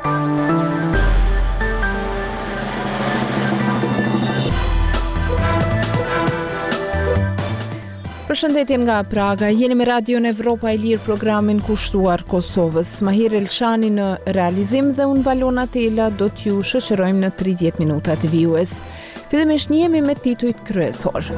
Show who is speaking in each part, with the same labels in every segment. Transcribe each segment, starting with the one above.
Speaker 1: Përshëndetje nga Praga, jeni me Radion Evropa e Lirë, programin kushtuar Kosovës. Mahir Elçani në realizim dhe unë Valona Tela do t'ju shoqërojmë në 30 minuta të vijues. Fillimisht njihemi me titujt kryesor.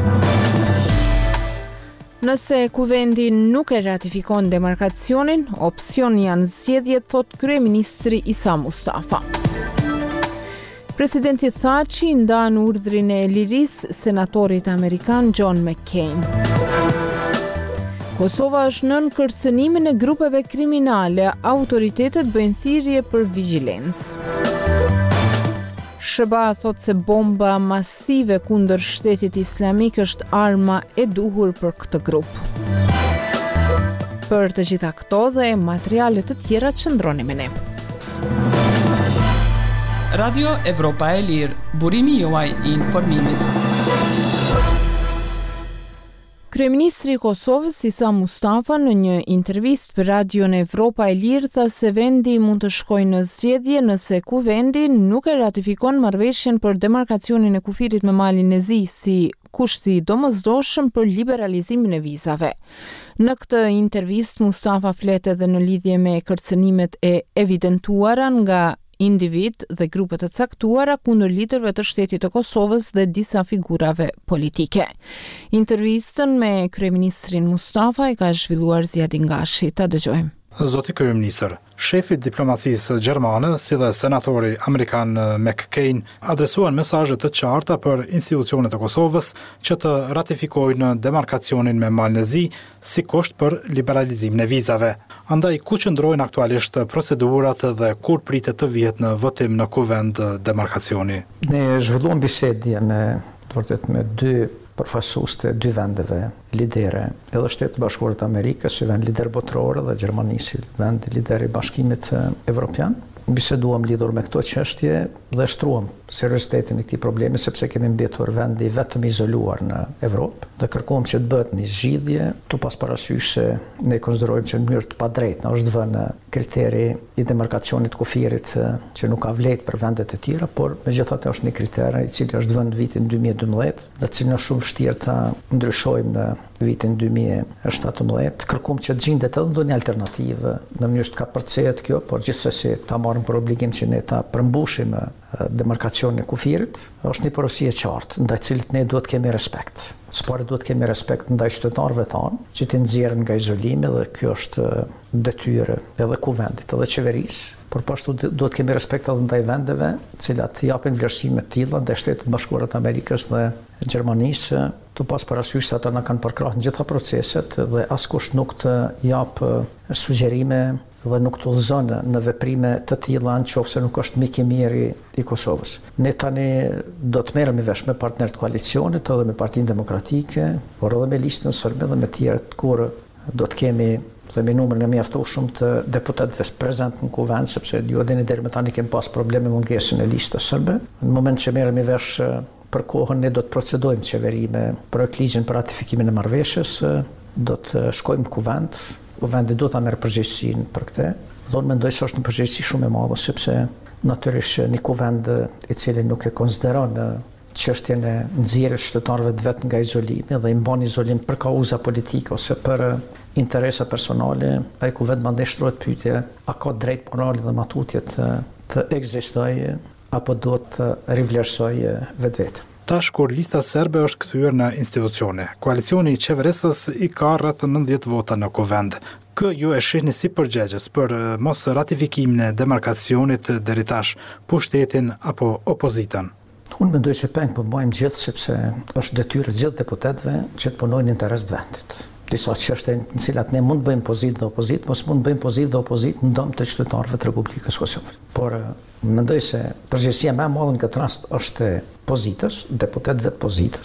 Speaker 1: Nëse kuvendi nuk e ratifikon demarkacionin, opsion janë zgjedhjet, thot kryeministri Isa Mustafa. Presidenti Thaçi ndan urdhrin e lirisë senatorit amerikan John McCain. Kosova është nën kërcënimin e grupeve kriminale, autoritetet bëjnë thirrje për vigjilencë. SBA thot se bomba masive kundër shtetit islamik është arma e duhur për këtë grup. Për të gjitha këto dhe materiale të tjera qëndroni me ne.
Speaker 2: Radio Evropa e Lirë, burimi juaj I informimit.
Speaker 1: Kryeministri I Kosovës Isa Mustafa në një intervistë për Radion Evropa e Lirë tha se vendi mund të shkojë në zgjedhje nëse kuvendi nuk e ratifikon marrëveshjen për demarkacionin e kufirit me Malin e Zi si kushti domosdoshëm për liberalizimin e vizave. Në këtë intervistë Mustafa flet edhe në lidhje me kërcënimet e evidentuara nga individ dhe grupe të caktuara kundër liderëve të shtetit të Kosovës dhe disa figurave politike. Intervistën me kryeministrin Mustafa e ka zhvilluar Ziadi Ngashi. Ta dëgjojmë.
Speaker 3: Zoti kryeministër, shefi I diplomacisë gjermane si dhe senatori amerikan McCain adresuan mesazhe të qarta për institucionet e Kosovës që të ratifikojnë demarkacionin me Malin e Zi si kusht për liberalizimin e vizave. Andaj ku qëndrojnë aktualisht procedurat dhe kur pritet të vihet në votim në kuvend demarkacioni?
Speaker 4: Ne zhvilluam bisedje me dy përfaqësues të dy vendeve lidere, edhe Shtetit Bashkuar të Amerikës, si vend lider botror dhe Gjermanisë, vend lider I Bashkimit Evropian. Biseduam lidhur me këto çështje dhe shtruam seriozitetin e këtij problemi sepse kemi mbetur vendi vetëm izoluar në Evropë dhe kërkojmë që të bëhet një zgjidhje, tu pas parasysh se ne konsiderojmë që në mënyrë të padrejtë është vënë kriteri I demarkacionit kufirit që nuk ka vlerë për vendet e tjera, por megjithatë është një kriter I cili është vënë në vitin 2012 dhe cilin është shumë vështirë ta ndryshojmë në vitin 2017. Kërkojmë që të gjendet edhe ndonjë alternativë në mënyrë të kapërcehet kjo, por gjithsesi ta marrim për obligim që ne ta përmbushim demarkacionin e kufirit. Është një porosi e qartë ndaj cilit ne duhet kemi respekt. S'pari duhet kemi respekt ndaj qytetarëve tanë që të nxjerrin nga izolimi dhe kjo është detyrë edhe kuvendit edhe qeverisë. Por pashtu duhet kemi respekt edhe ndaj vendeve, të cilat japin vlerësime të tilla ndaj Shtetit Bashkuar të Amerikës dhe Gjermanisë, tu pas parasysh se ata na kanë përkrahur në gjitha proceset dhe askush nuk të jap sugjerime dhe nuk të udhëzon në veprime të tilla nëse nuk është mik I mirë I Kosovës. Ne tani do të merremi vesh me partnerët e koalicionit edhe me Partinë Demokratike, por edhe me listën serbe dhe me të tjerët kur do të kemi me numrin e mjaftueshëm të deputetëve prezent në kuvend, sepse ju dini deri më tani kemi pas probleme mungesën e listës serbe. Në moment që merremi vesh për kohën ne do të procedojmë qeveri me projekt ligjin për ratifikimin e marrëveshjes, do të shkojmë në kuvend. Kuvendi do ta merr përgjegjësinë për këtë. Dhe unë mendoj se është një përgjegjësi shumë e madhe sepse natyrisht një kuvend I cili nuk e konsideron çështjen e nxjerrjes qytetarëve vetë nga izolimi dhe I mban izolim për kauza politike ose për interesa personale, ai kuvend mandej shtrohet pyetje, a ka drejt morali dhe matutje të ekzistojë apo do të rivlerësojë vetvete.
Speaker 3: Tash kur lista serbe është kthyer në institucione, koalicioni I qeverisës I ka rreth 90 vota në kuvend. Kë ju e shihni si përgjegjës për mos ratifikimin e demarkacionit deri tash, pushtetin apo opozitën?
Speaker 4: Unë mendoj se po bëjmë gjithë sepse është detyrë e gjithë deputetëve që të punojnë në interes të vendit. Disa çështje në cilat ne mund bëjmë pozitë dhe opozitë, mos mund bëjmë pozitë dhe opozitë në dëm të qytetarëve të Republikës Kosovës. Por mendoj se përgjegjësia më e madhe në këtë rast është pozitës, deputetëve të pozitës,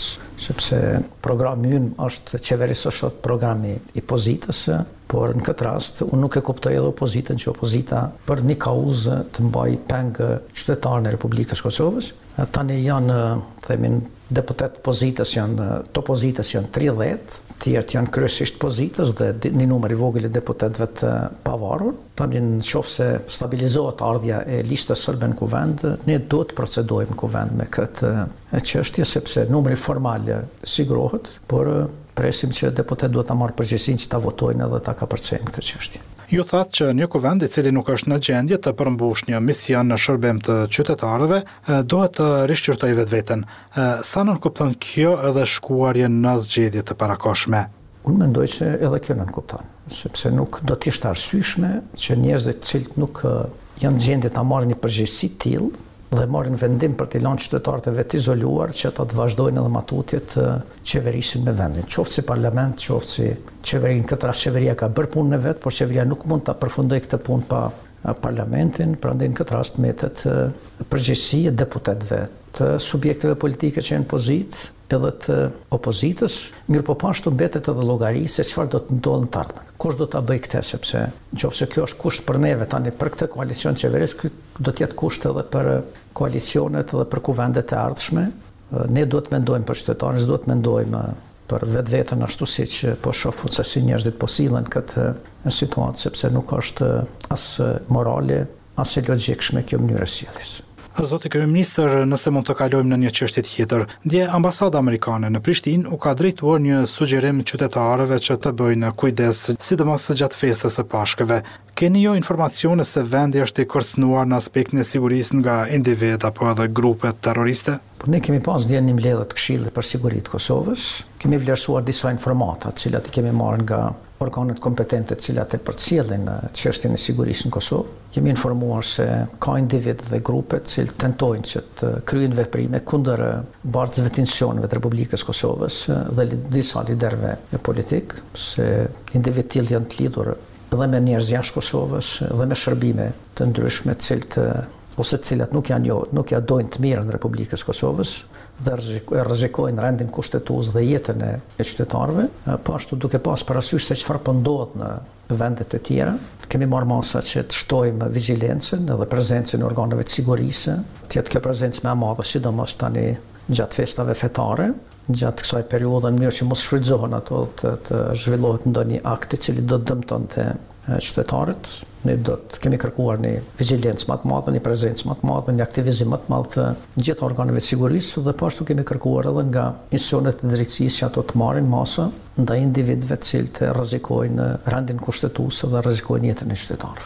Speaker 4: sepse programi ynë është qeverisë programi i opozitës, por në këtë rast unë nuk e kuptoj edhe opozitën që opozita për një kauzë të mbaj pengë qytetarën e Republikës Kosovës. Tani janë, themin, deputet pozitës të opozitës janë 30, tjertë janë kryesisht pozitës dhe një numër i vogël i deputetëve të pavarur. Tani në qoftë se stabilizohet ardhja e listës sërbe në kuvend, ne duhet të procedojmë në kuvend me këtë çështje sepse numri formal sigurohet, por presim që deputet duhet ta marrë përgjegjësinë që ta votojnë edhe ta kapërcejnë këtë çështje.
Speaker 3: Ju thatë që një kuvend i cili nuk është në gjendje të përmbush një mision në shërbim të qytetarëve, duhet të rishqyrtoj vetveten. Sa nënkupton kjo edhe shkuarje në zgjedhje të parakohshme?
Speaker 4: Unë mendoj që edhe kjo nënkupton, sepse nuk do të ishte arsyeshme që njerëzit të cilët nuk janë në gjendje ta marrin një përgjegjësi të tillë dhe marrin vendim për të lënë qytetarët e vet izoluar që ata të vazhdojnë edhe matutje të qeverisin me vendin. Qoftë si parlament, qoftë si qeverinë, këtë rast qeveria ka bërë punën e vet, por qeveria nuk mund ta përfundojë këtë punë pa parlamentin, prandaj në këtë rast metet përgjegjësi e deputetëve, të subjekteve politike që janë pozitë, edhe të opozitës, mirë po pashtu mbetet edhe llogari se çfarë do të ndodhë në të ardhmen. Kush do ta bëjë këtë, sepse nëse kjo është kusht për neve tani për këtë koalicion qeverisë, ky do të jetë kusht edhe për koalicionet edhe për kuvendet e ardhshme. Ne duhet të mendojmë për qytetarët, duhet të mendojmë për vetveten ashtu siç po shoh se si njerëzit po sillen këtë situatë, sepse nuk është as morale, as e logjikshme kjo mënyrë sjelljes.
Speaker 3: Zoti kryeministër, nëse mund të kalojmë në një çështje tjetër, dje ambasada amerikane në Prishtinë u ka drejtuar një sugjerim qytetarëve që të bëjnë kujdes, sidomos gjatë festës së Pashkëve. Keni jo informacione se vendi është i kërcënuar në aspektin e sigurisë nga individ apo edhe grupe terroriste?
Speaker 4: Ne kemi pas dje një mbledhje të Këshillit për Sigurinë të Kosovës, kemi vlerësuar disa informata, të cilat i kemi marrë nga organet kompetente të cilat e përcjellin çështjen e sigurisë në Kosovë. Kemi informuar se ka individ dhe grupe të cilët tentojnë që të kryejnë veprime kundër bardhësve të institucioneve të Republikës Kosovës dhe disa liderëve politik, se individ të tillë janë të lidhur edhe me njerëz jashtë Kosovës dhe me shërbime të ndryshme të cilët ose të cilat nuk ja dojnë të mirën në Republikës Kosovës dhe rrezikojnë rendin kushtetues dhe jetën e qytetarëve, po ashtu duke pas parasysh se çfarë po ndodh në vendet e tjera. Kemi marrë masa që të shtojmë vigjilencën edhe prezencën e organeve të sigurisë, të jetë kjo prezencë më e madhe, sidomos tani gjatë festave fetare, gjatë kësaj periudhe në mënyrë që mos shfrytëzohen ato të zhvillohet ndonjë akt i cili do të dëmtonte qytetarët. Ne kemi kërkuar një vigjilencë më të madhe, një prezencë më të madhe, një aktivizim më të madh të gjithë organeve të sigurisë dhe po ashtu kemi kërkuar edhe nga institucionet e drejtësisë që ato të marrin masa ndaj individëve të cilët rrezikojnë rendin kushtetues dhe rrezikojnë jetën e qytetarëve.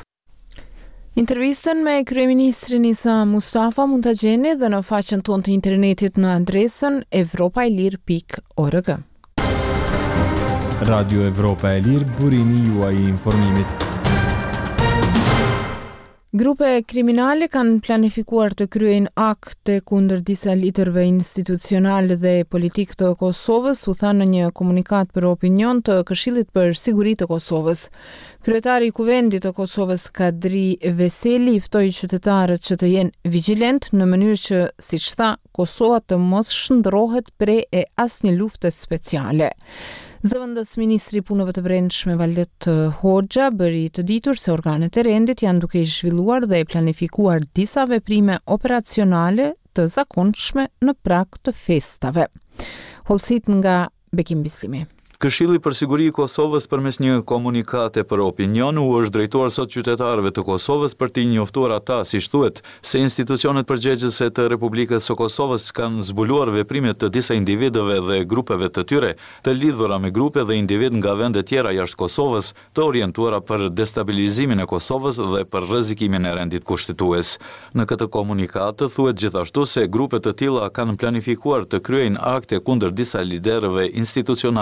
Speaker 1: Intervistën me kryeministrin Isa Mustafa mund ta gjeni edhe në faqen tonë të internetit në adresën evropailir.org.
Speaker 5: Radio Evropa e Lirë, burimi juaj i informimit.
Speaker 1: Grupe kriminale kanë planifikuar të kryejnë akte kundër disa liderëve institucionale dhe politik të Kosovës, u tha në një komunikat për opinion të Këshillit për Siguri të Kosovës. Kryetari i Kuvendit të Kosovës Kadri Veseli i ftoi qytetarët që të jenë vigjilent në mënyrë që, siç tha, Kosova të mos shndrohet pre e asnjë lufte speciale. Zëvendës ministri i punëve të brendshme Valdet Hoxha bëri të ditur se organet e rendit janë duke i zhvilluar dhe planifikuar disa veprime operacionale të zakonshme në prag të festave. Hollësit nga Bekim Bislimi.
Speaker 6: Këshilli për Siguri i Kosovës përmes një komunikate për opinion u është drejtuar sot qytetarëve të Kosovës për t'i njoftuar ata, siç thuhet, se institucionet përgjegjëse të Republikës së Kosovës kanë zbuluar veprimet të disa individëve dhe grupeve të tyre, të lidhura me grupe dhe individ nga vende tjera jashtë Kosovës, të orientuara për destabilizimin e Kosovës dhe për rrezikimin e rendit kushtetues. Në këtë komunikatë thuhet gjithashtu se grupe të tilla kanë planifikuar të kryejnë akte kundër disa liderëve institucional dhe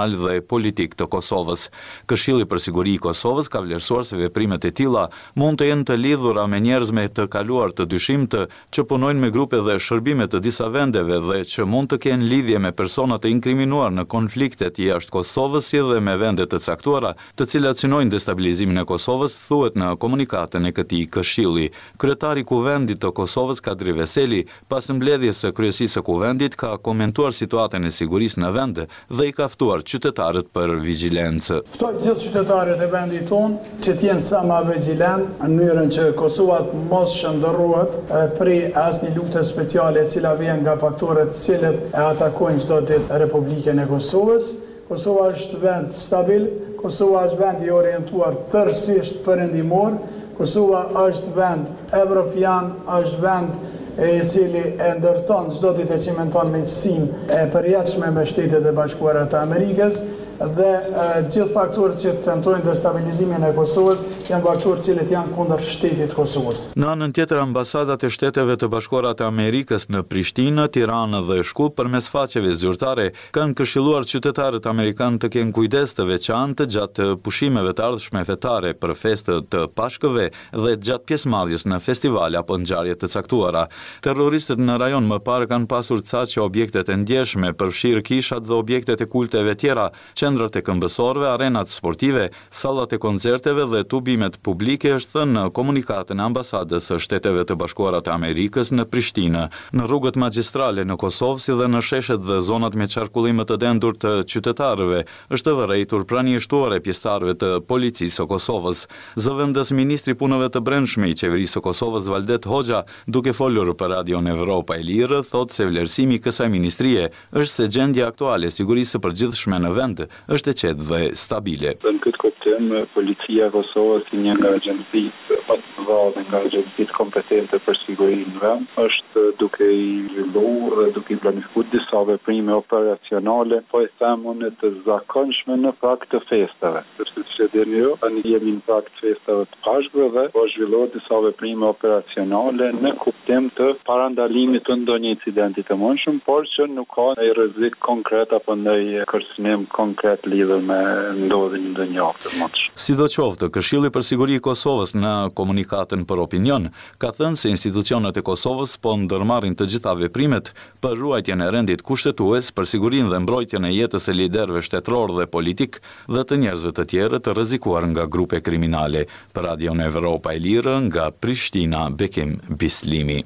Speaker 6: politik të Kosovës. Këshilli për Siguri i Kosovës ka vlerësuar se veprimet e tilla mund të jenë të lidhura me njerëz me të kaluar të dyshimt që punojnë me grupe dhe shërbime të disa vendeve dhe që mund të kenë lidhje me persona të inkriminuar në konfliktet jashtë Kosovës si dhe me vende të caktuara, të cilat synojnë destabilizimin e Kosovës, thuhet në komunikatën e këtij këshilli. Kryetari i Kuvendit të Kosovës Kadri Veseli, pas mbledhjes së kryesisë së Kuvendit, ka komentuar situatën e sigurisë në vend dhe i ka ftuar qytetarët për vigjilencë.
Speaker 7: Ftoj gjithë qytetarët e vendit tonë që të jenë sa më vigjilent në mënyrën që Kosova mos shndërrohet prej asnjë lufte speciale e cila vjen nga faktorët të cilët e atakojnë çdo ditë Republikën e Kosovës. Kosova është vend stabil, Kosova është vend i orientuar tërësisht perëndimor, Kosova është vend evropian, është vend i cili e ndërton çdo ditë e cimenton miqësinë e përjetshme me Shtetet e Bashkuara të Amerikës dhe gjithë faktorët që tentojnë destabilizimin e Kosovës janë faktorë cilët janë kundër shtetit Kosovës.
Speaker 6: Në anën tjetër, ambasadat e Shteteve të Bashkuara të Amerikës në Prishtinë, Tiranë dhe Shkup përmes faqeve zyrtare kanë këshilluar qytetarët amerikanë të kenë kujdes të veçantë gjatë pushimeve të ardhshme fetare për festë të Pashkëve dhe gjatë pjesëmarrjes në festivale apo ngjarje të caktuara. Terroristët në rajon më parë kanë pasur ca që objektet e ndjeshme, përfshirë kishat dhe objektet e kulteve tjera, qendrat e këmbësorëve, arenat sportive, sallat e koncerteve dhe tubimet publike, është thënë në komunikatën e ambasadës së Shteteve të Bashkuara të Amerikës në Prishtinë. Në rrugët magjistrale në Kosovë si dhe në sheshet dhe zonat me qarkullim të dendur të qytetarëve është vërejtur pranishtuar e pjesëtarëve të policisë së Kosovës. Zëvendës ministri punëve të brendshme i qeverisë së Kosovës Valdet Hoxha, duke folur për Radion Evropa e Lirë, thotë se vlerësimi i kësaj ministrie është se gjendja aktuale e sigurisë së përgjithshme në vend është e qetë dhe stabile.
Speaker 8: Në këtë kuptim, policia e Kosovës si një nga agjencitë më të mëdha nga agjencitë kompetente për sigurinë në vend, është duke i zhvilluar dhe duke i planifikuar disa veprime operacionale, po e them unë të zakonshme në fakt të festave. Sepse si e dini ju, tani jemi në fakt të festave të Pashkëve dhe po zhvillohet disa veprime operacionale në kuptim të parandalimit të ndonjë incidenti të mundshëm, por që nuk ka një rrezik konkret apo ndonjë kërcënim konkret lidhur me ndodhin në ndonjë aftë të mundshëm.
Speaker 6: Sidoqoftë, Këshilli për Siguri i Kosovës në komunikatën për opinion ka thënë se institucionet e Kosovës po ndërmarrin të gjitha veprimet për ruajtjen e rendit kushtetues, për sigurinë dhe mbrojtjen e jetës e liderëve shtetëror dhe politik dhe të njerëzve të tjerë të rrezikuar nga grupe kriminale. Për Radion Evropa e Lirë, nga Prishtina, Bekim Bislimi.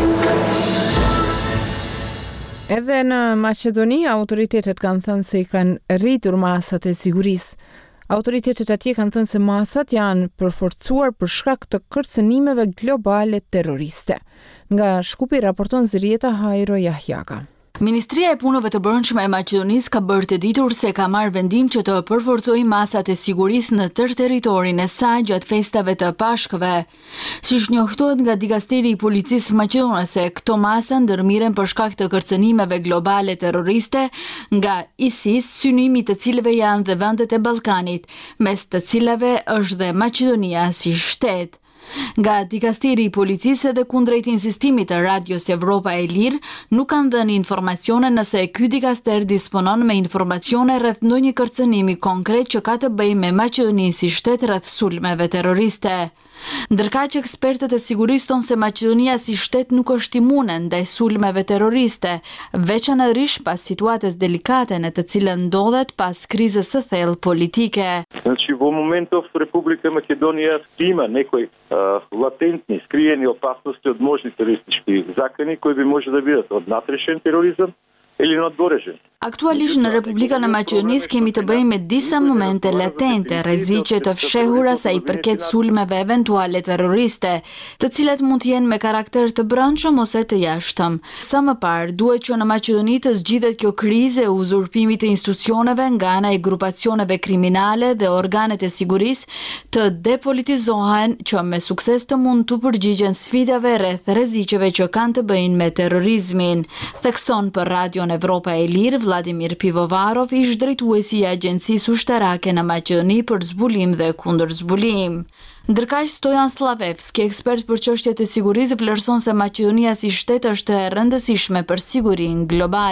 Speaker 1: Edhe në Maqedoni, autoritetet kanë thënë se i kanë rritur masat e sigurisë. Autoritetet atje kanë thënë se masat janë përforcuar për shkak të kërcënimeve globale terroriste. Nga Shkupi raporton Zrieta Hajro Jahjaka.
Speaker 9: Ministria e Punëve të Brendshme e Maqedonisë ka bërë të ditur se ka marrë vendim që të përforcojë masat e sigurisë në tërë territorin e saj gjatë festave të Pashkëve. Siç njoftohet nga dikasteri i policisë maqedonese, këto masa ndërmiren për shkak të kërcënimeve globale terroriste nga ISIS, synimi të cilëve janë dhe vendet e Ballkanit, mes të cilave është dhe Maqedonia si shtet. Nga dikasteri i policisë dhe kundrejt insistimit të Radios Evropa e Lirë, nuk kanë dhënë informacione nëse ky dikaster disponon me informacione rreth ndonjë kërcënimi konkret që ka të bëjë me Maqedoninë si shtet rreth sulmeve terroriste. Ndërkaq ekspertët e sigurisë thonë se Maqedonia si shtet nuk është imune ndaj sulmeve terroriste, veçanërisht pas situatës delikate në të cilën ndodhet pas krizës së thellë politike.
Speaker 10: Значи во моментов Република Македонија има некои латентни, скриени опасности од можни терористички закани кои би може да бидат од натрешен тероризам или надворешен.
Speaker 9: Aktualisht në Republikën e Maqedonisë kemi të bëjmë me disa momente latente, rreziqe të fshehura sa i përket sulmeve eventuale terroriste, të cilat mund të jenë me karakter të brendshëm ose të jashtëm. Sa më parë, duhet që në Maqedoni të zgjidhet kjo krizë e uzurpimit të institucioneve nga ana e grupacioneve kriminale dhe organet e sigurisë të depolitizohen që me sukses të mund të përgjigjen sfidave rreth rreziqeve që kanë të bëjnë me terrorizmin. Thekson për Radion Evropa e Lirë Vladimir Pivovarov, ish drejtuesi i Agjencisë Ushtarake në Maqedoni për zbulim dhe kundërzbulim. Ndërkaq Stojan Slavevski, ekspert për çështjet e sigurisë, vlerëson se Maqedonia si shtet është e rëndësishme për sigurinë globale.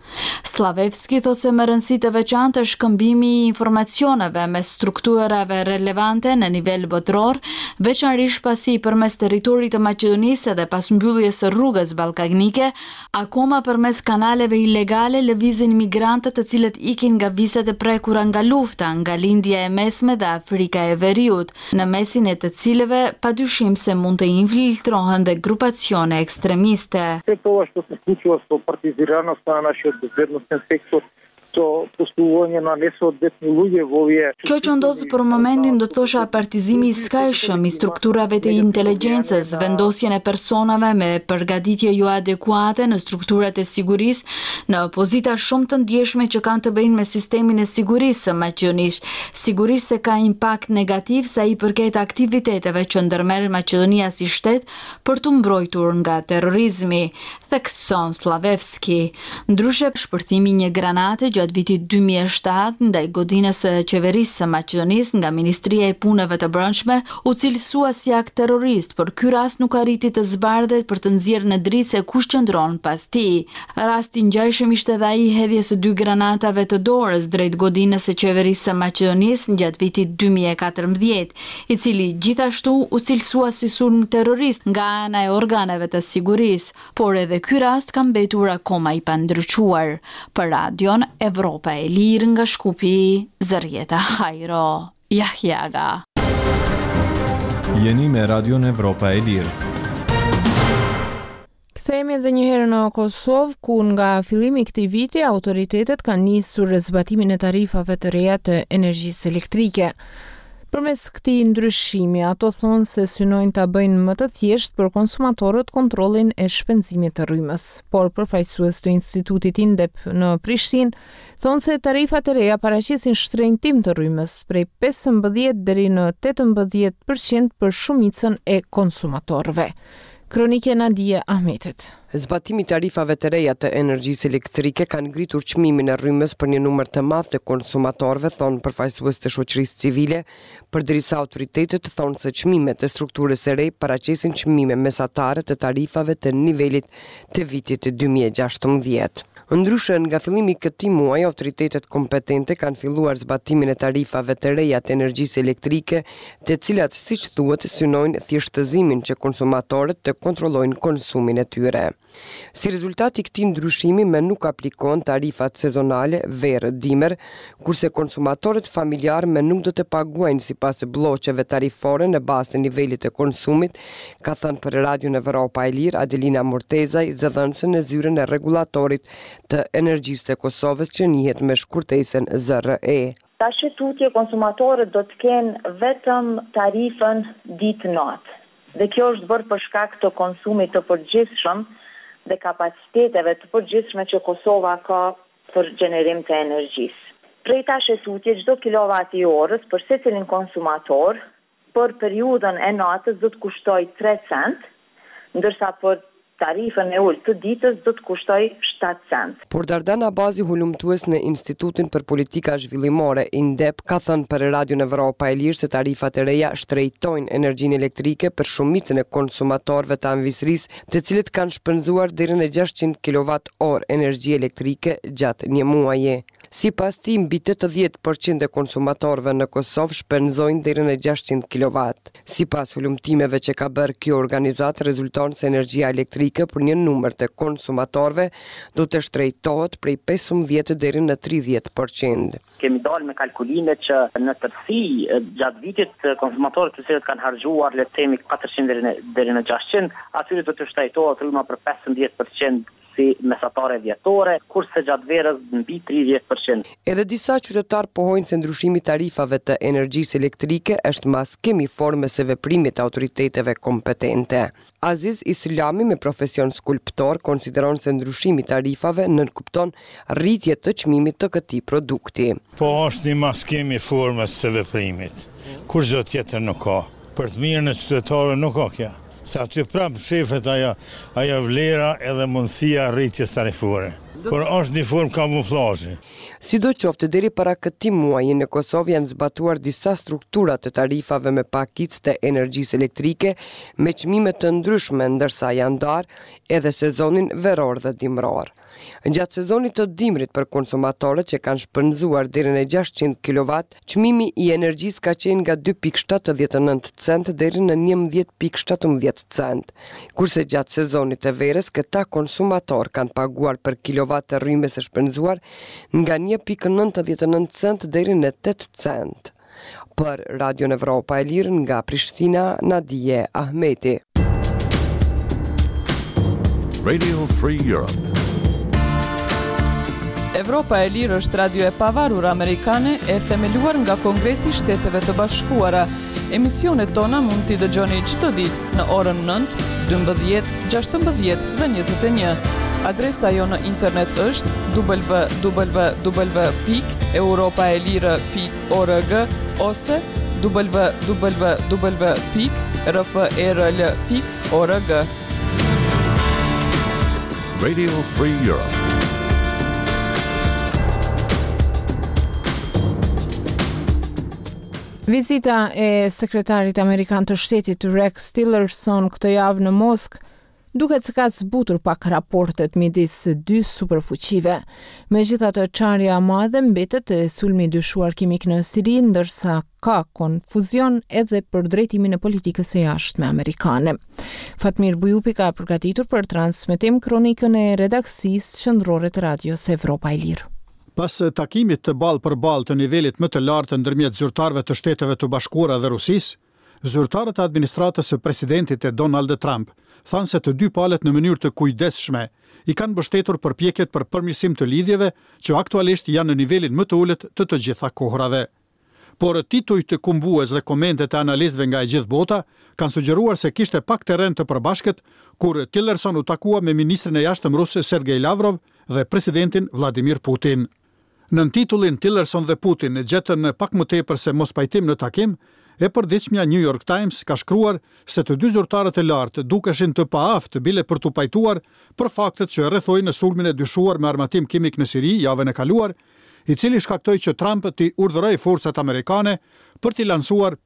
Speaker 9: Slavevski thot se më rëndësi të veçantë është shkëmbimi i informacioneve me strukturave relevante në nivel botror, veçanërisht pasi përmes territorit të Maqedonisë dhe pas mbylljes së rrugës ballkanike, akoma përmes kanaleve ilegale lëvizin migrantët të cilët ikin nga vizat e prekura nga lufta, nga lindja e mesme dhe Afrika e Veriut, në mesin e të cilëve padyshim se mund të infiltrohen dhe grupacione ekstremiste.
Speaker 11: Това, що се случва с партизираната страна, от безбедностен сектор, to postulonje na nesodetni lugje во овие.
Speaker 9: Kjo që ndodh për momentin do të thosha partizimi i skajshëm i strukturave të inteligjencës, vendosjen e personave me përgatitje jo adekuate në strukturat e sigurisë, në pozita shumë të ndjeshme që kanë të bëjnë me sistemin e sigurisë së Maqedonisë. Sigurisht se ka impakt negativ sa i përket aktiviteteve që ndërmerr Maqedonia si shtet për të mbrojtur nga terrorizmi, thektson Slavevski. Ndryshe, shpërthimi një granate gjatë vitit 2007 ndaj godinës së qeverisë së Maqedonisë nga Ministria e Punëve të Brendshme u cilësua si akt terrorist, por ky rast nuk arriti të zbardhet për të nxjerrë në dritë se kush qëndron pas tij. Rasti ngjashëm ishte edhe ai i hedhjes së 2 granatave të dorës drejt godinës së qeverisë së Maqedonisë gjatë vitit 2014, i cili gjithashtu u cilësua si sulm terrorist nga ana e organeve të sigurisë, por edhe ky rast ka mbetur akoma i pandryshuar. Për Radion Evropa e Lirë nga Shkupi, Zërjeta Hajro, Jahjaga.
Speaker 5: Jeni me Radion Evropa e Lirë.
Speaker 1: Kthehemi edhe një herë në Kosovë, ku nga fillimi i këtij viti autoritetet kanë nisur zbatimin e tarifave të reja të energjisë elektrike. Përmes këtij ndryshimi, ato thonë se synojnë ta bëjnë më të thjeshtë për konsumatorët kontrollin e shpenzimit të rrymës. Por përfaqësues të Institutit INDEP në Prishtinë thonë se tarifat e reja paraqesin shtrenjtim të rrymës prej 15 deri në 18% për shumicën e konsumatorëve. Kronike Nadia Ahmetit.
Speaker 12: Zbatimi i tarifave të reja të energjisë elektrike kanë ngritur çmimin e rrymës për një numër të madh të konsumatorëve, thonë përfaqësues të shoqërisë civile, përderisa autoritetet thonë se çmimet e strukturës së re paraqesin çmime mesatare të tarifave të nivelit të vitit 2016. Ndryshe, nga fillimi i këtij muaji, autoritetet kompetente kanë filluar zbatimin e tarifave të reja të energjisë elektrike, të cilat, siç thuhet, synojnë thjeshtëzimin që konsumatorët të kontrollojnë konsumin e tyre. Si rezultat i këtij ndryshimi, me nuk aplikon tarifat sezonale verë-dimër, kurse konsumatorët familjar me nuk do të paguajnë sipas bloqeve tarifore në bazë të nivelit të konsumit, ka thënë për Radion Evropa e Lirë Adelina Mortezaj, zëdhënëse në zyrën e regulatorit të energjisë të Kosovës që njihet me shkurtesën ZRE.
Speaker 13: Tash tutje konsumatorët do të kenë vetëm tarifën ditë-natë. Dhe kjo është bërë për shkak të konsumit të përgjithshëm dhe kapaciteteve të përgjithshme që Kosova ka për gjenerim të energjisë. Prej tash tutje çdo kilovati i orës për secilin konsumator për periudhën e natës do të kushtoj 3 cent, ndërsa për tarifën e ulë të ditës do të kushtoj 7 cent.
Speaker 12: Por Dardana Bazi, hulumtues në Institutin për Politika Zhvillimore INDEP, ka thënë për Radion Evropa e Lirë se tarifat e reja shtrejtojnë energjinë elektrike për shumicën e konsumatorëve të anëvisërisë, të cilët kanë shpenzuar deri në 600 kWh energji elektrike gjatë një muaji. Sipas tij, mbi 80% e konsumatorëve në Kosovë shpenzojnë deri në 600 kW. Sipas hulumtimeve që ka bërë kjo organizatë, rezulton se energjia elektrike për një numër të konsumatorëve do të shtrejtohet prej 15 deri në 30%.
Speaker 14: Kemi dalë me kalkulime që në tërësi gjatë vitit konsumatorët të cilët kanë harxhuar le të themi 400 deri në 600, atyre do të shtrejtohet rryma për 15% si mesatare vjetore, kurse gjatë verës mbi 30%.
Speaker 12: Edhe disa qytetarë pohojnë se ndryshimi i tarifave të energjisë elektrike është mas kemi forme se veprimit të autoriteteve kompetente. Aziz Islami, me profesion skulptor, konsideron se ndryshimi i tarifave nënkupton rritje të çmimit të këtij produkti.
Speaker 15: Po është një mas kemi forme se veprimit. Kur gjë tjetër nuk ka. Për të mirën e qytetarëve nuk ka kjo. Se aty prapë shefet ajo vlera edhe mundësia rritjes tarifore. por është një formë kamuflazhi.
Speaker 12: Sidoqoftë, deri para këtij muaji në Kosovë janë zbatuar disa struktura të tarifave me pakicë të energjisë elektrike me çmime të ndryshme, ndërsa janë ndarë edhe sezonin veror dhe dimror. Gjatë sezonit të dimrit për konsumatorët që kanë shpërnzuar deri në 600 kW, çmimi i energjisë ka qenë nga 2.79 cent deri në 11.17 cent. Kurse gjatë sezonit të verës, këta konsumatorë kanë paguar për kilovat të rrymes së shpërnzuar nga 1.99 cent deri në 8 cent. Për Radio Evropa e Lirë nga Prishtina, Nadije Ahmeti.
Speaker 16: Radio Free Europe.
Speaker 2: Evropa e Lirë është radio e pavarur amerikane e themeluar nga Kongresi i Shteteve të Bashkuara. Emisionet tona mund t'i dëgjoni çdo ditë në orën 9, 12, 16 dhe 21. Adresa jo në internet është www.europaelire.org ose www.rfrl.org.
Speaker 16: Radio Free Europe.
Speaker 1: Vizita e sekretarit amerikan të shtetit Rex Tillerson këtë javë në Moskë duket se ka zbutur pak raportet midis dy superfuqive. Megjithatë, çarja e madhe mbetet e sulmi dyshuar kimik në Siri, ndërsa ka konfuzion edhe për drejtimin e politikës së jashtme amerikane. Fatmir Bujupi ka përgatitur për transmetim kronikën e redaksisë qendrore të Radios Evropa e Lirë.
Speaker 17: Pas takimit të ball për ball të nivelit më të lartë ndërmjet zyrtarëve të Shteteve të Bashkuara dhe Rusisë, zyrtarët e administratës së presidentit Donald Trump thanë se të dy palët në mënyrë të kujdesshme i kanë mbështetur përpjekjet për përmirësim të lidhjeve që aktualisht janë në nivelin më të ulët të të gjitha kohërave. Por tituj të kumbues dhe komentet e analistëve nga e gjithë bota kanë sugjeruar se kishte pak terren të përbashkët kur Tillerson u takua me ministrin e jashtëm rus Sergej Lavrov dhe presidentin Vladimir Putin. Në titullin Tillerson dhe Putin gjetën pak më tepër se mos pajtim në takim, e përditshmja New York Times ka shkruar se të dy zyrtarët e lartë dukeshin të paaftë bile për t'u pajtuar për faktet që rrethojnë sulmin e dyshuar me armatim kimik në Siri javën e kaluar, i cili shkaktoi që Trump t'i urdhëroi forcat amerikane për t'i lansuar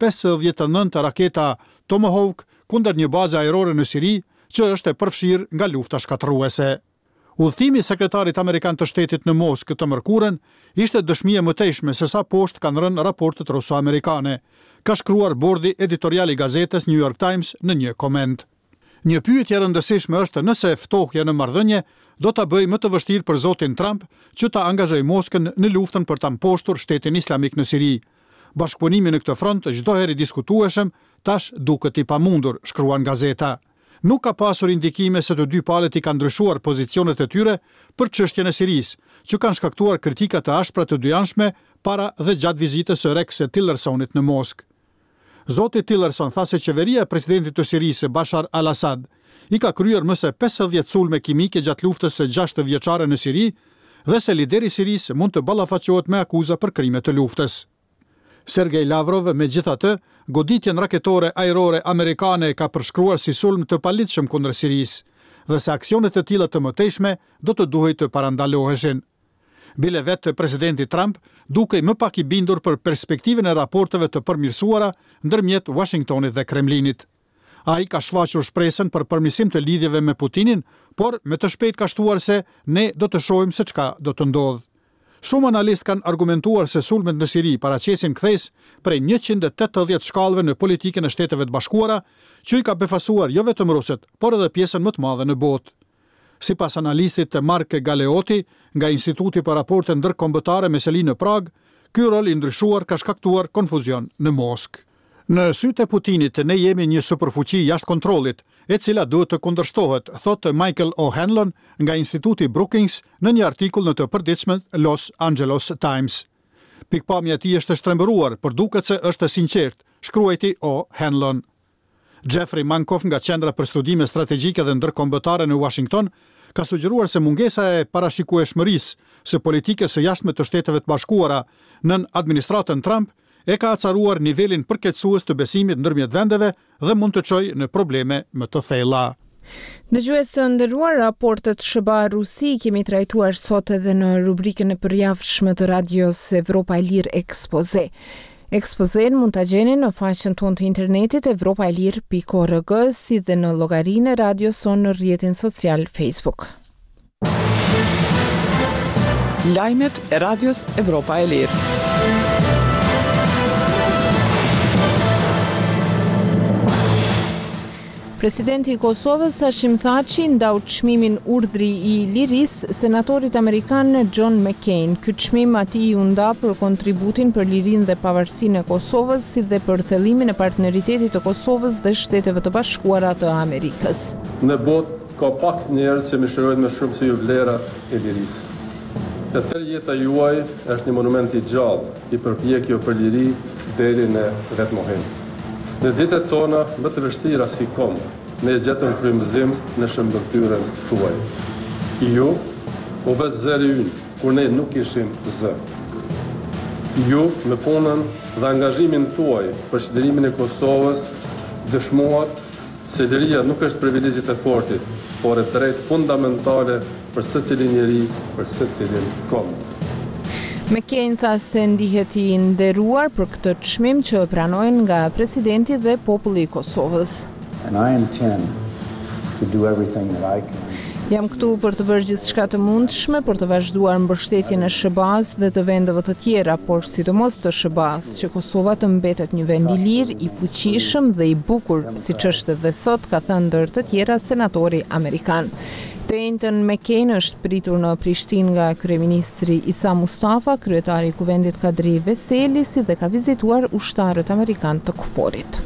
Speaker 17: 59 raketa Tomahawk kundër një baze ajrore në Siri që është e përfshirë nga lufta shkatërruese. Udhëtimi i sekretarit amerikan të shtetit në Moskë këtë mërkurën ishte dëshmi e mëtejshme se sa poshtë kanë rënë raportet ruso-amerikane, ka shkruar bordi editorial i gazetës New York Times në një koment. Një pyetje rëndësishme është nëse ftohja në marrëdhënie do ta bëjë më të vështirë për zotin Trump që ta angazhojë Moskën në luftën për ta mposhtur shtetin islamik në Siri. Bashkëpunimi në këtë front çdo herë i diskutueshëm tash duket i pamundur, shkruan gazeta. Nuk ka pasur indikime se të dy palët i kanë ndryshuar pozicionet e tyre për çështjen e Sirisë, që kanë shkaktuar kritika të ashpra të dyjanshme para dhe gjatë vizitës së Rex Tillersonit në Moskë. Zoti Tillerson tha se qeveria e presidentit të Sirisë Bashar al-Assad i ka kryer më se 50 sulme kimike gjatë luftës së 6 vjeçare në Siri dhe se lideri i Sirisë mund të ballafaqohet me akuza për krime të luftës. Sergej Lavrov, megjithatë, goditjen raketore ajrore amerikane ka përshkruar si sulm të palitshëm kundër Sirisë dhe se aksionet e tilla të mëtejshme do të duhej të parandaloheshin. Bile vetë presidenti Trump dukej më pak i bindur për perspektivën e raporteve të përmirësuara ndërmjet Washingtonit dhe Kremlinit. Ai ka shfaqur shpresën për përmirësim të lidhjeve me Putinin, por me të shpejt ka shtuar se ne do të shohim se çka do të ndodhë. Shumë analistë kanë argumentuar se sulmet në Siri paraqesin kthes prej 180 shkallëve në politikën e Shteteve të Bashkuara, që i ka befasuar jo vetëm rusët, por edhe pjesën më të madhe në botë. Sipas analistit Mark Galeotti nga Instituti për Raporte Ndërkombëtare me seli në Prag, ky rol i ndryshuar ka shkaktuar konfuzion në Moskë. Në sytë e Putinit ne jemi një superfuqi jashtë kontrollit, e cila duhet të kundërshtohet, thotë Michael O'Hanlon nga Instituti Brookings në një artikull në të përditshmet Los Angeles Times. Pikpamja e tij është shtrembëruar, por duket se është sinqert, shkruajti O'Hanlon. Jeffrey Mankoff nga Qendra për Studime Strategjike dhe Ndërkombëtare në Washington ka sugjeruar se mungesa e parashikueshmërisë së politikës së jashtme të Shteteve të Bashkuara nën administratën Trump e ka acaruar nivelin përkeqësues të besimit ndërmjet vendeve dhe mund të çojë në probleme më të thella.
Speaker 1: Dëgjues të nderuar, raportet SBA Rusi kemi trajtuar sot edhe në rubrikën e përjavshme të radios Evropa e Lirë Ekspoze. Ekspozen mund ta gjeni në faqen tonë të internetit evropaelir.org si dhe në llogarinë e radios sonë në rrjetin social Facebook.
Speaker 2: Lajmet e radios Evropa e Lirë.
Speaker 1: Presidenti i Kosovës Hashim Thaçi ndau çmimin Urdhri i Lirisë senatorit amerikan John McCain. Ky çmim atij u nda për kontributin për lirinë dhe pavarësinë e Kosovës, si dhe për thellimin e partneritetit të Kosovës dhe Shteteve të Bashkuara të Amerikës.
Speaker 18: Në botë ka pak njerëz që mëshirojnë më shumë se ju vlerat e lirisë. E tërë jeta juaj është një monument i gjallë i përpjekjeve për liri deri në vetmohim. Në ditët tona më të vështira si kom, ne gjetëm frymëzim në shëmbëtyrën tuaj. Ju u bë zëri ynë, kur ne nuk ishim zë. Ju me punën dhe angazhimin tuaj për çlirimin e Kosovës dëshmuat se liria nuk është privilegjit e fortit, por e drejtë fundamentale për secilin njeri, për secilin kom.
Speaker 1: McCain tha se ndihet i nderuar për këtë çmim që pranojnë nga presidenti dhe populli i Kosovës.
Speaker 19: And I intend to do everything that I can.
Speaker 1: Jam këtu për të bërë gjithçka të mundshme për të vazhduar mbështetjen e SBA-s dhe të vendeve të tjera, por sidomos të SBA-s, që Kosova të mbetet një vend i lirë, i fuqishëm dhe i bukur, siç është edhe sot, ka thënë ndër të tjera senatori amerikan. Të njëjtën McCain është pritur në Prishtinë nga kryeministri Isa Mustafa, kryetari i kuvendit Kadri Veseli, si dhe ka vizituar ushtarët amerikan të KFOR-it.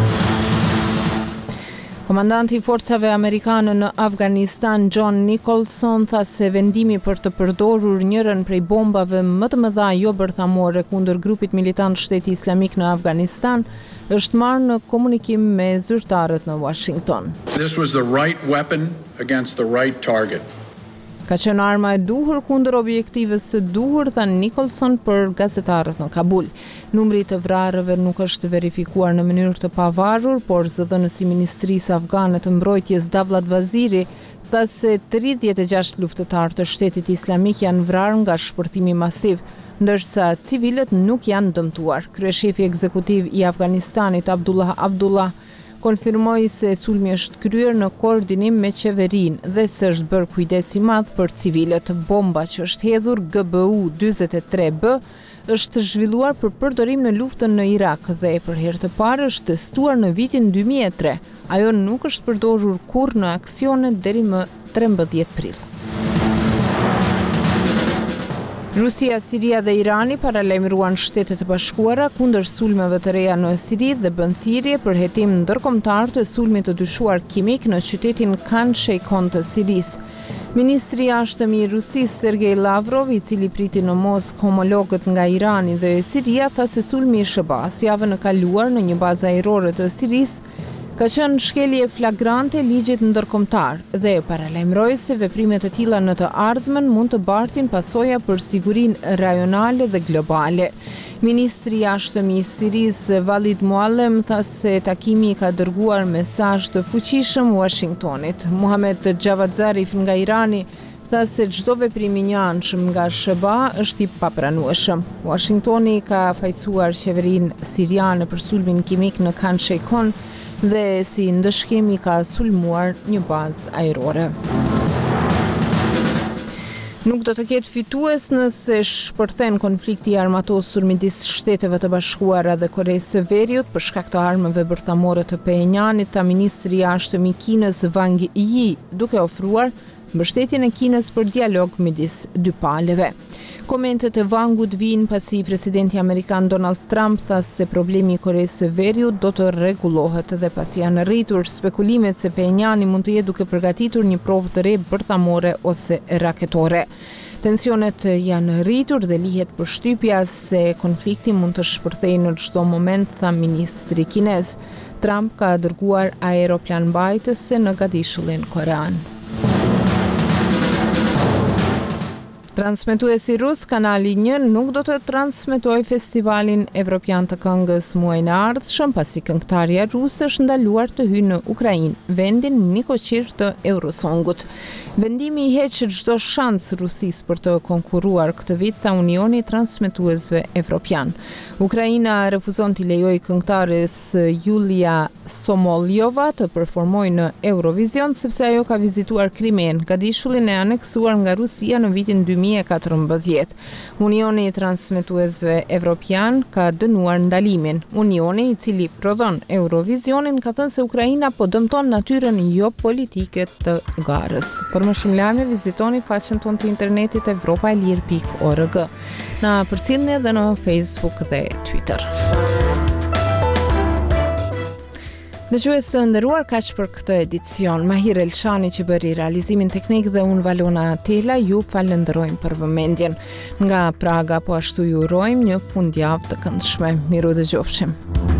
Speaker 1: Komandanti i forcave amerikane në Afganistan, John Nicholson, tha se vendimi për të përdorur njërin prej bombave më të mëdha jo bërthamore kundër grupit militant Shteti Islamik në Afganistan është marrë në komunikim me zyrtarët në Washington.
Speaker 20: This was the right weapon against the right target.
Speaker 1: Ka qenë arma e duhur kundër objektivës së duhur, tha Nicholson për gazetarët në Kabul. Numri i të vrarëve nuk është verifikuar në mënyrë të pavarur, por zëdhënësi i Ministrisë Afgane të Mbrojtjes Davlat Vaziri tha se 36 luftëtarë të Shtetit Islamik janë vrarë nga shpërtimi masiv, ndërsa civilët nuk janë dëmtuar. Kryeshefi ekzekutiv i Afganistanit Abdullah konfirmoi se sulmi është kryer në koordinim me qeverinë dhe se është bërë kujdes i madh për civilët. Bomba që është hedhur GBU 43B është zhvilluar për përdorim në luftën në Irak dhe për herë të parë është testuar në vitin 2003. Ajo nuk është përdorur kurrë në aksione deri më 13 prill. Rusia, Siria dhe Irani paralajmëruan Shtetet e Bashkuara kundër sulmeve të reja në Siri dhe bën thirrje për hetim ndërkombëtar të sulmit të dyshuar kimik në qytetin Khan Sheikhoun të Sirisë. Ministri i jashtëm i Rusisë Sergej Lavrov, i cili priti në Moskë homologët nga Irani dhe Siria, tha se sulmi i SBA-s javën e kaluar në një bazë ajrore të Sirisë ka qenë shkelje flagrante ligjit ndërkombëtar dhe paralajmëroi se veprime të tilla në të ardhmen mund të bartin pasoja për sigurinë rajonale dhe globale. Ministri i jashtëm i Sirisë Walid Muallem tha se takimi ka dërguar mesazh të fuqishëm Washingtonit. Muhammad Javad Zarif nga Irani tha se çdo veprim i njëanshëm nga SBA është i papranueshëm. Washingtoni ka fajsuar qeverinë siriane për sulmin kimik në Khan Sheikhoun dhe si ndëshkimi ka sulmuar një bazë ajrore. Nuk do të ketë fitues nëse shpërthen konflikti i armatosur midis Shteteve të Bashkuara dhe Koreas së Veriut për shkak të armëve bërthamore të Pyonjanit, tha ministri i jashtëm i Kinës Wang Yi, duke ofruar mbështetjen e Kinës për dialog midis dy palëve. Komentet e Wangut vijnë pasi presidenti amerikan Donald Trump tha se problemi i Koreas së Veriut do të rregullohet dhe pasi janë rritur spekulimet se Pyonjani mund të jetë duke përgatitur një provë të re bërthamore ose raketore. Tensionet janë rritur dhe lihet përshtypja se konflikti mund të shpërthejë në çdo moment, tha ministri kinez. Trump ka dërguar aeroplan mbajtëse në gatishëllin korean. Transmetuesi rus Kanali 1 nuk do të transmetoj festivalin evropian të këngës muajin e ardhshëm pasi këngëtarja ruse është ndaluar të hyjë në Ukrainë, vendin nikoqir të Eurosongut. Vendimi i heq çdo shans Rusisë për të konkurruar këtë vit te Unioni i Transmetuesve Evropian. Ukraina refuzon t'i lejojë këngëtares Julia Somoljova të performojë në Eurovision sepse ajo ka vizituar Krimen, gadishullin e aneksuar nga Rusia në vitin 2014. Unioni i Transmetuesve Evropian ka dënuar ndalimin. Unioni i cili prodhon Eurovisionin ka thënë se Ukraina po dëmton natyrën jo politike të garës. Për më shumë lajme vizitoni faqen tonë të internetit evropaelir.org. Na përcjellni edhe në Facebook dhe Twitter. Dëgjues të nderuar, kaq për këtë edicion. Mahir Elshani që bëri realizimin teknik dhe unë Valona Tela ju falenderojmë për vëmendjen. Nga Praga po ashtu ju urojmë një fundjavë të këndshme. Miru dëgjofshim.